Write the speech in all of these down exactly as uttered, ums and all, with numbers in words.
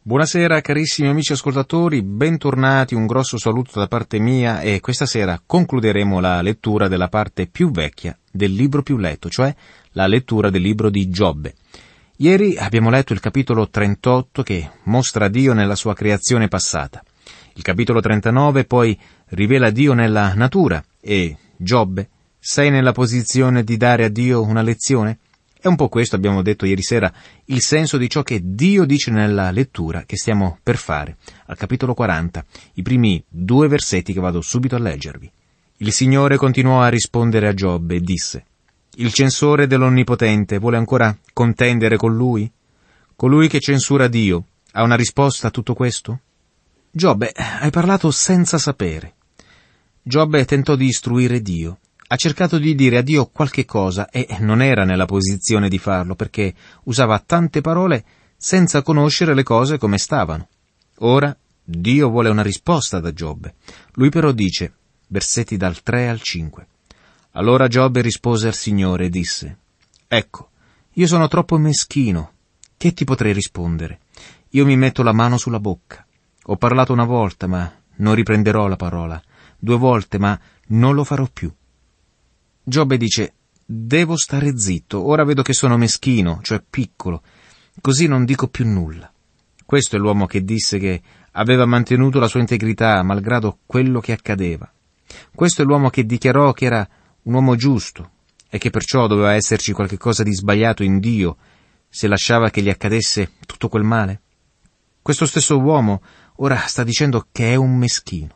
Buonasera carissimi amici ascoltatori, bentornati, un grosso saluto da parte mia e questa sera concluderemo la lettura della parte più vecchia del libro più letto, cioè la lettura del libro di Giobbe. Ieri abbiamo letto il capitolo trentotto che mostra Dio nella sua creazione passata. Il capitolo trentanove poi rivela Dio nella natura e Giobbe, sei nella posizione di dare a Dio una lezione? È un po' questo, abbiamo detto ieri sera, il senso di ciò che Dio dice nella lettura che stiamo per fare, al capitolo quaranta, i primi due versetti che vado subito a leggervi. Il Signore continuò a rispondere a Giobbe e disse: «Il censore dell'Onnipotente vuole ancora contendere con lui? Colui che censura Dio ha una risposta a tutto questo?» Giobbe, hai parlato senza sapere. Giobbe tentò di istruire Dio. Ha cercato di dire a Dio qualche cosa e non era nella posizione di farlo perché usava tante parole senza conoscere le cose come stavano. Ora Dio vuole una risposta da Giobbe. Lui però dice, versetti dal tre al cinque. Allora Giobbe rispose al Signore e disse: «Ecco, io sono troppo meschino. Che ti potrei rispondere? Io mi metto la mano sulla bocca. Ho parlato una volta, ma non riprenderò la parola. Due volte, ma non lo farò più». Giobbe dice: «Devo stare zitto, ora vedo che sono meschino, cioè piccolo, così non dico più nulla». Questo è l'uomo che disse che aveva mantenuto la sua integrità malgrado quello che accadeva. Questo è l'uomo che dichiarò che era un uomo giusto e che perciò doveva esserci qualche cosa di sbagliato in Dio se lasciava che gli accadesse tutto quel male. Questo stesso uomo ora sta dicendo che è un meschino.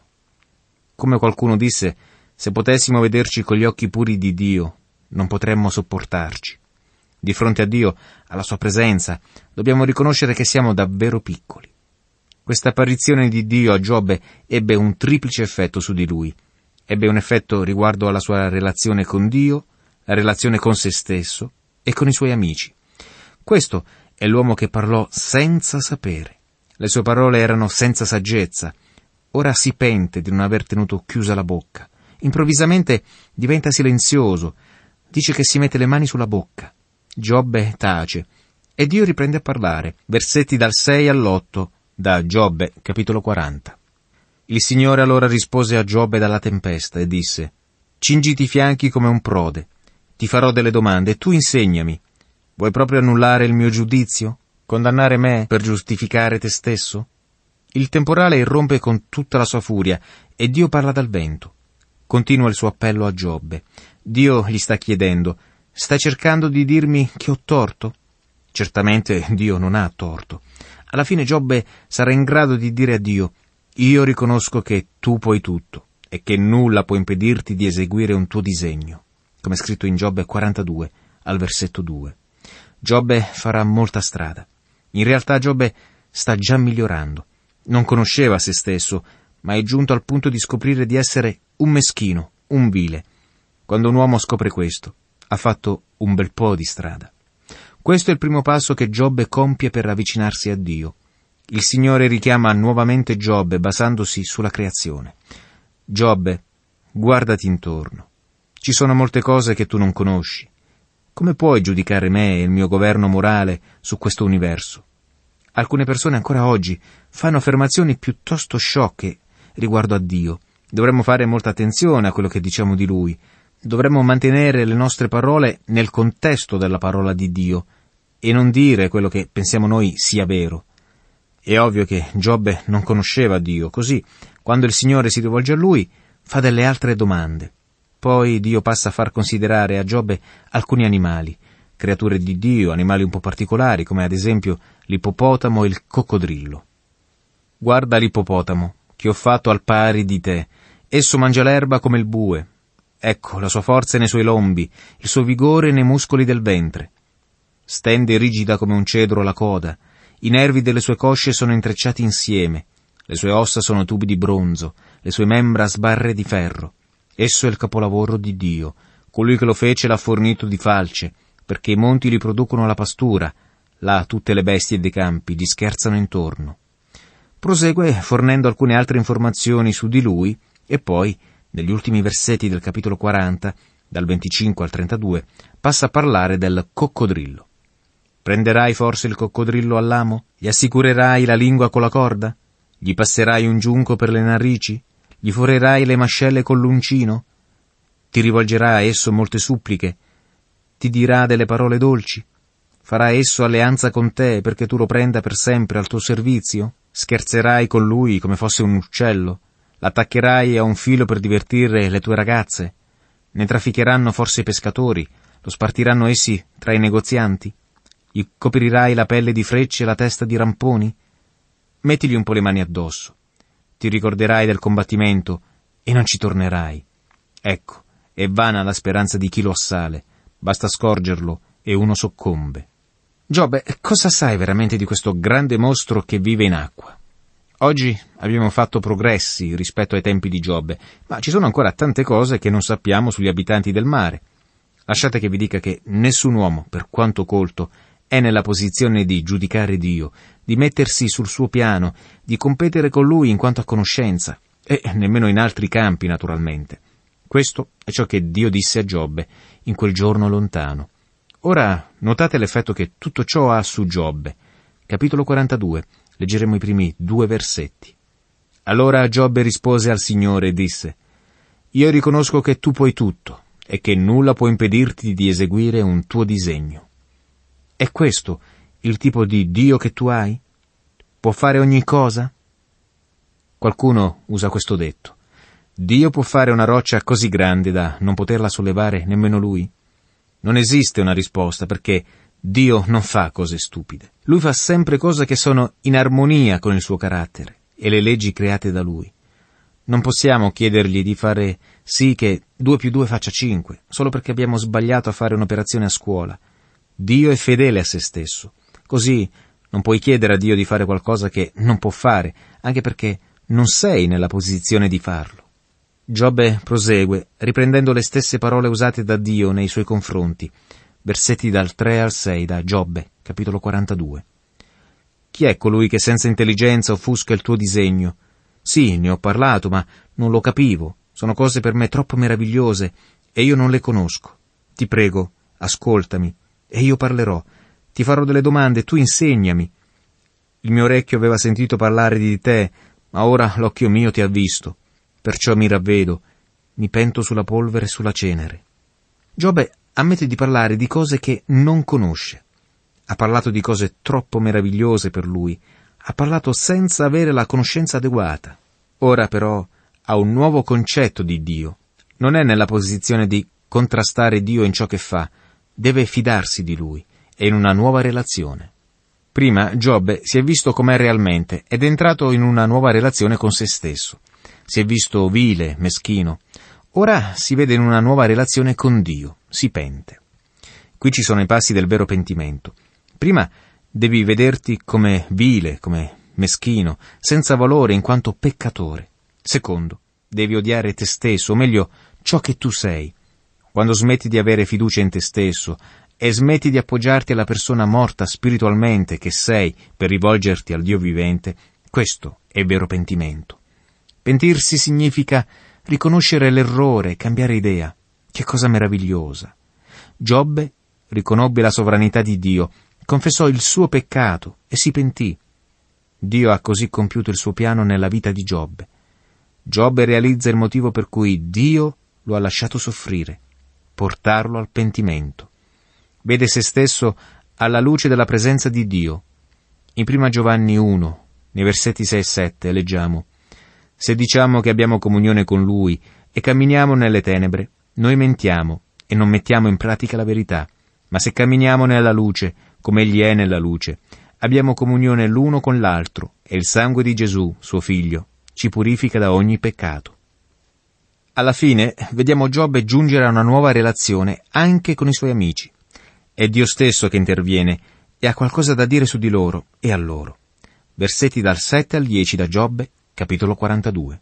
Come qualcuno disse, se potessimo vederci con gli occhi puri di Dio, non potremmo sopportarci. Di fronte a Dio, alla sua presenza, dobbiamo riconoscere che siamo davvero piccoli. Questa apparizione di Dio a Giobbe ebbe un triplice effetto su di lui. Ebbe un effetto riguardo alla sua relazione con Dio, la relazione con se stesso e con i suoi amici. Questo è l'uomo che parlò senza sapere. Le sue parole erano senza saggezza. Ora si pente di non aver tenuto chiusa la bocca. Improvvisamente diventa silenzioso, dice che si mette le mani sulla bocca. Giobbe tace e Dio riprende a parlare. Versetti dal sei all'otto da Giobbe, capitolo quaranta. Il Signore allora rispose a Giobbe dalla tempesta e disse: «Cingiti i fianchi come un prode. Ti farò delle domande e tu insegnami. Vuoi proprio annullare il mio giudizio? Condannare me per giustificare te stesso?» Il temporale irrompe con tutta la sua furia e Dio parla dal vento. Continua il suo appello a Giobbe. Dio gli sta chiedendo: «Stai cercando di dirmi che ho torto?» Certamente Dio non ha torto. Alla fine Giobbe sarà in grado di dire a Dio: «Io riconosco che tu puoi tutto e che nulla può impedirti di eseguire un tuo disegno», come è scritto in Giobbe quarantadue, al versetto due. Giobbe farà molta strada. In realtà Giobbe sta già migliorando. Non conosceva se stesso, ma è giunto al punto di scoprire di essere un meschino, un vile. Quando un uomo scopre questo, ha fatto un bel po' di strada. Questo è il primo passo che Giobbe compie per avvicinarsi a Dio. Il Signore richiama nuovamente Giobbe basandosi sulla creazione. Giobbe, guardati intorno. Ci sono molte cose che tu non conosci. Come puoi giudicare me e il mio governo morale su questo universo? Alcune persone ancora oggi fanno affermazioni piuttosto sciocche riguardo a Dio. Dovremmo fare molta attenzione a quello che diciamo di Lui. Dovremmo mantenere le nostre parole nel contesto della parola di Dio e non dire quello che pensiamo noi sia vero. È ovvio che Giobbe non conosceva Dio, così, quando il Signore si rivolge a lui, fa delle altre domande. Poi Dio passa a far considerare a Giobbe alcuni animali, creature di Dio, animali un po' particolari, come ad esempio l'ippopotamo e il coccodrillo. «Guarda l'ippopotamo, che ho fatto al pari di te. Esso mangia l'erba come il bue. Ecco la sua forza nei suoi lombi, il suo vigore nei muscoli del ventre. Stende rigida come un cedro la coda, i nervi delle sue cosce sono intrecciati insieme, le sue ossa sono tubi di bronzo, le sue membra sbarre di ferro. Esso è il capolavoro di Dio, colui che lo fece l'ha fornito di falce, perché i monti gli producono la pastura, là tutte le bestie dei campi gli scherzano intorno». Prosegue fornendo alcune altre informazioni su di lui e poi, negli ultimi versetti del capitolo quaranta, dal venticinque al trentadue, passa a parlare del coccodrillo. Prenderai forse il coccodrillo all'amo? Gli assicurerai la lingua con la corda? Gli passerai un giunco per le narici? Gli forerai le mascelle con l'uncino? Ti rivolgerà a esso molte suppliche? Ti dirà delle parole dolci? Farà esso alleanza con te perché tu lo prenda per sempre al tuo servizio? Scherzerai con lui come fosse un uccello? L'attaccherai a un filo per divertire le tue ragazze? Ne trafficheranno forse i pescatori? Lo spartiranno essi tra i negozianti? Gli coprirai la pelle di frecce e la testa di ramponi? Mettigli un po' le mani addosso. Ti ricorderai del combattimento e non ci tornerai. Ecco, è vana la speranza di chi lo assale. Basta scorgerlo e uno soccombe. Giobbe, cosa sai veramente di questo grande mostro che vive in acqua? Oggi abbiamo fatto progressi rispetto ai tempi di Giobbe, ma ci sono ancora tante cose che non sappiamo sugli abitanti del mare. Lasciate che vi dica che nessun uomo, per quanto colto, è nella posizione di giudicare Dio, di mettersi sul suo piano, di competere con lui in quanto a conoscenza, e nemmeno in altri campi, naturalmente. Questo è ciò che Dio disse a Giobbe in quel giorno lontano. Ora notate l'effetto che tutto ciò ha su Giobbe. Capitolo quarantadue. Leggeremo i primi due versetti. Allora Giobbe rispose al Signore e disse: Io riconosco che tu puoi tutto e che nulla può impedirti di eseguire un tuo disegno. È questo il tipo di Dio che tu hai? Può fare ogni cosa? Qualcuno usa questo detto: Dio può fare una roccia così grande da non poterla sollevare nemmeno lui? Non esiste una risposta, perché Dio non fa cose stupide. Lui fa sempre cose che sono in armonia con il suo carattere e le leggi create da lui. Non possiamo chiedergli di fare sì che due più due faccia cinque, solo perché abbiamo sbagliato a fare un'operazione a scuola. Dio è fedele a se stesso. Così non puoi chiedere a Dio di fare qualcosa che non può fare, anche perché non sei nella posizione di farlo. Giobbe prosegue, riprendendo le stesse parole usate da Dio nei suoi confronti. Versetti dal tre al sei da Giobbe, capitolo quarantadue. Chi è colui che senza intelligenza offusca il tuo disegno? Sì, ne ho parlato, ma non lo capivo. Sono cose per me troppo meravigliose e io non le conosco. Ti prego, ascoltami, e io parlerò. Ti farò delle domande, tu insegnami. Il mio orecchio aveva sentito parlare di te, ma ora l'occhio mio ti ha visto. Perciò mi ravvedo, mi pento sulla polvere e sulla cenere. Giobbe ammette di parlare di cose che non conosce. Ha parlato di cose troppo meravigliose per lui. Ha parlato senza avere la conoscenza adeguata. Ora però ha un nuovo concetto di Dio. Non è nella posizione di contrastare Dio in ciò che fa. Deve fidarsi di lui. È in una nuova relazione. Prima Giobbe si è visto com'è realmente ed è entrato in una nuova relazione con se stesso. Si è visto vile, meschino. Ora si vede in una nuova relazione con Dio, si pente. Qui ci sono i passi del vero pentimento. Prima devi vederti come vile, come meschino, senza valore in quanto peccatore. Secondo, devi odiare te stesso, o meglio, ciò che tu sei. Quando smetti di avere fiducia in te stesso e smetti di appoggiarti alla persona morta spiritualmente che sei per rivolgerti al Dio vivente, questo è vero pentimento. Pentirsi significa riconoscere l'errore e cambiare idea. Che cosa meravigliosa! Giobbe riconobbe la sovranità di Dio, confessò il suo peccato e si pentì. Dio ha così compiuto il suo piano nella vita di Giobbe. Giobbe realizza il motivo per cui Dio lo ha lasciato soffrire, portarlo al pentimento. Vede se stesso alla luce della presenza di Dio. In prima Giovanni uno, nei versetti sei e sette, leggiamo: Se diciamo che abbiamo comunione con Lui e camminiamo nelle tenebre, noi mentiamo e non mettiamo in pratica la verità. Ma se camminiamo nella luce, come Egli è nella luce, abbiamo comunione l'uno con l'altro, e il sangue di Gesù, suo Figlio, ci purifica da ogni peccato. Alla fine, vediamo Giobbe giungere a una nuova relazione anche con i suoi amici. È Dio stesso che interviene e ha qualcosa da dire su di loro e a loro. Versetti dal sette al dieci da Giobbe, capitolo quarantadue.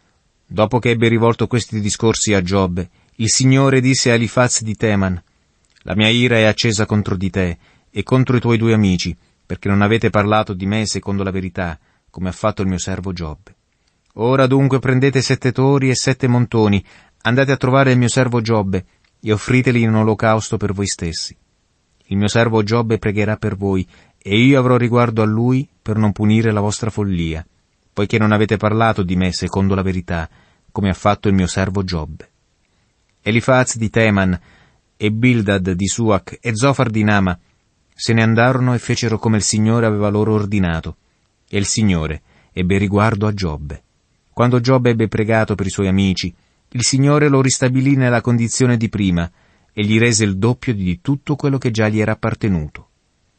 Dopo che ebbe rivolto questi discorsi a Giobbe, il Signore disse a Elifaz di Teman: La mia ira è accesa contro di te e contro i tuoi due amici, perché non avete parlato di me secondo la verità, come ha fatto il mio servo Giobbe. Ora dunque prendete sette tori e sette montoni, andate a trovare il mio servo Giobbe e offriteli in olocausto per voi stessi. il mio servo Giobbe pregherà per voi, e io avrò riguardo a lui per non punire la vostra follia, poiché non avete parlato di me secondo la verità, come ha fatto il mio servo Giobbe. Elifaz di Teman, e Bildad di Suach, e Zofar di Nama se ne andarono e fecero come il Signore aveva loro ordinato, e il Signore ebbe riguardo a Giobbe. Quando Giobbe ebbe pregato per i suoi amici, il Signore lo ristabilì nella condizione di prima, e gli rese il doppio di tutto quello che già gli era appartenuto.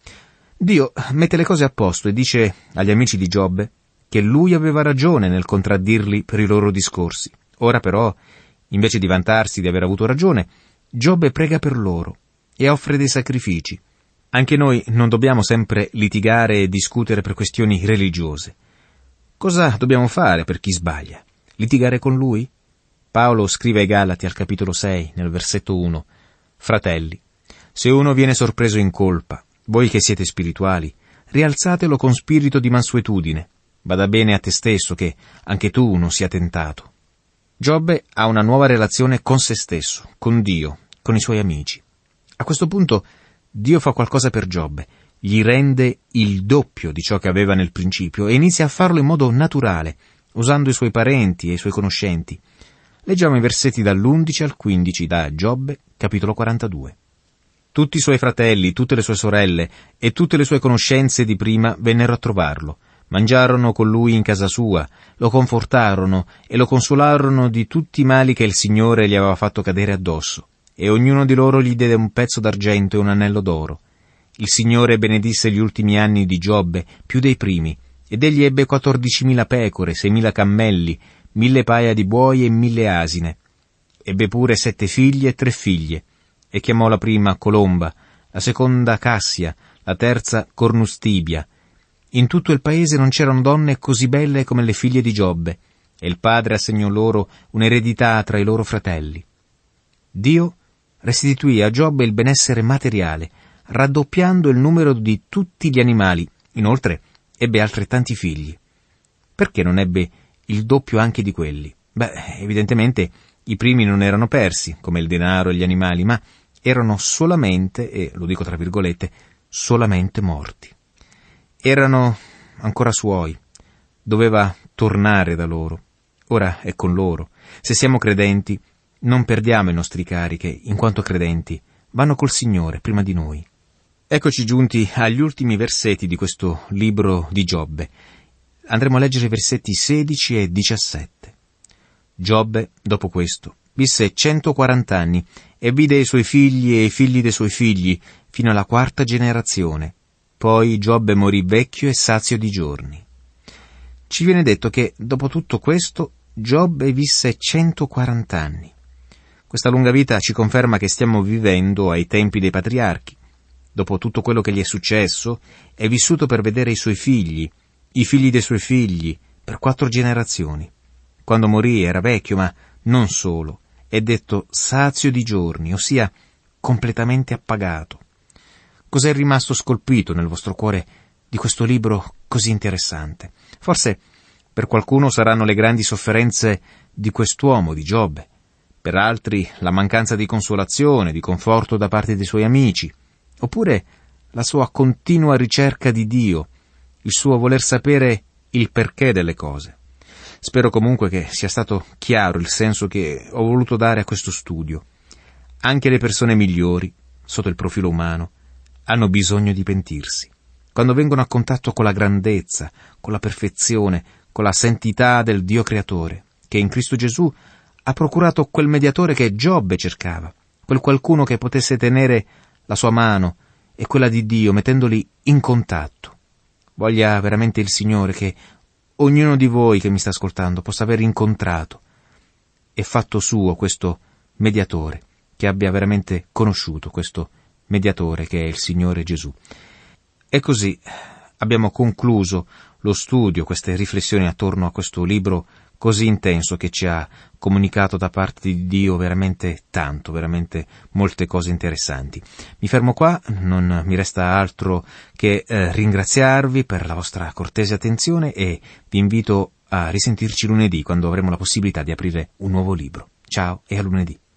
Dio mette le cose a posto e dice agli amici di Giobbe che lui aveva ragione nel contraddirli per i loro discorsi. Ora però, invece di vantarsi di aver avuto ragione, Giobbe prega per loro e offre dei sacrifici. Anche noi non dobbiamo sempre litigare e discutere per questioni religiose. Cosa dobbiamo fare per chi sbaglia? Litigare con lui? Paolo scrive ai Galati al capitolo sei, nel versetto uno: «Fratelli, se uno viene sorpreso in colpa, voi che siete spirituali, rialzatelo con spirito di mansuetudine. Bada bene a te stesso che anche tu non sia tentato». Giobbe ha una nuova relazione con se stesso, con Dio, con i suoi amici. A questo punto Dio fa qualcosa per Giobbe, gli rende il doppio di ciò che aveva nel principio e inizia a farlo in modo naturale, usando i suoi parenti e i suoi conoscenti. Leggiamo i versetti dall'undici al quindici da Giobbe, capitolo quarantadue. Tutti i suoi fratelli, tutte le sue sorelle e tutte le sue conoscenze di prima vennero a trovarlo. Mangiarono con lui in casa sua, lo confortarono e lo consolarono di tutti i mali che il Signore gli aveva fatto cadere addosso, e ognuno di loro gli diede un pezzo d'argento e un anello d'oro. Il Signore benedisse gli ultimi anni di Giobbe più dei primi, ed egli ebbe quattordicimila pecore, seimila cammelli, mille paia di buoi e mille asine. Ebbe pure sette figli e tre figlie, e chiamò la prima Colomba, la seconda Cassia, la terza Cornustibia. In tutto il paese non c'erano donne così belle come le figlie di Giobbe, e il padre assegnò loro un'eredità tra i loro fratelli. Dio restituì a Giobbe il benessere materiale, raddoppiando il numero di tutti gli animali. Inoltre ebbe altrettanti figli. Perché non ebbe il doppio anche di quelli? Beh, evidentemente i primi non erano persi, come il denaro e gli animali, ma erano solamente, e lo dico tra virgolette, solamente morti. Erano ancora suoi, doveva tornare da loro. Ora è con loro. Se siamo credenti, non perdiamo i nostri cari che, in quanto credenti, vanno col Signore prima di noi. Eccoci giunti agli ultimi versetti di questo libro di Giobbe. Andremo a leggere i versetti sedici e diciassette. Giobbe, dopo questo, visse centoquaranta anni e vide i suoi figli e i figli dei suoi figli fino alla quarta generazione. Poi Giobbe morì vecchio e sazio di giorni. Ci viene detto che, dopo tutto questo, Giobbe visse centoquaranta anni. Questa lunga vita ci conferma che stiamo vivendo ai tempi dei patriarchi. Dopo tutto quello che gli è successo, è vissuto per vedere i suoi figli, i figli dei suoi figli, per quattro generazioni. Quando morì era vecchio, ma non solo, è detto sazio di giorni, ossia completamente appagato. Cos'è rimasto scolpito nel vostro cuore di questo libro così interessante? Forse per qualcuno saranno le grandi sofferenze di quest'uomo, di Giobbe, per altri la mancanza di consolazione, di conforto da parte dei suoi amici, oppure la sua continua ricerca di Dio, il suo voler sapere il perché delle cose. Spero comunque che sia stato chiaro il senso che ho voluto dare a questo studio. Anche le persone migliori, sotto il profilo umano, hanno bisogno di pentirsi. Quando vengono a contatto con la grandezza, con la perfezione, con la santità del Dio creatore, che in Cristo Gesù ha procurato quel mediatore che Giobbe cercava, quel qualcuno che potesse tenere la sua mano e quella di Dio, mettendoli in contatto. Voglia veramente il Signore che ognuno di voi che mi sta ascoltando possa aver incontrato e fatto suo questo mediatore, che abbia veramente conosciuto questo mediatore che è il Signore Gesù. E così abbiamo concluso lo studio, queste riflessioni attorno a questo libro così intenso che ci ha comunicato da parte di Dio veramente tanto, veramente molte cose interessanti. Mi fermo qua, non mi resta altro che eh, ringraziarvi per la vostra cortese attenzione e vi invito a risentirci lunedì, quando avremo la possibilità di aprire un nuovo libro. Ciao e a lunedì.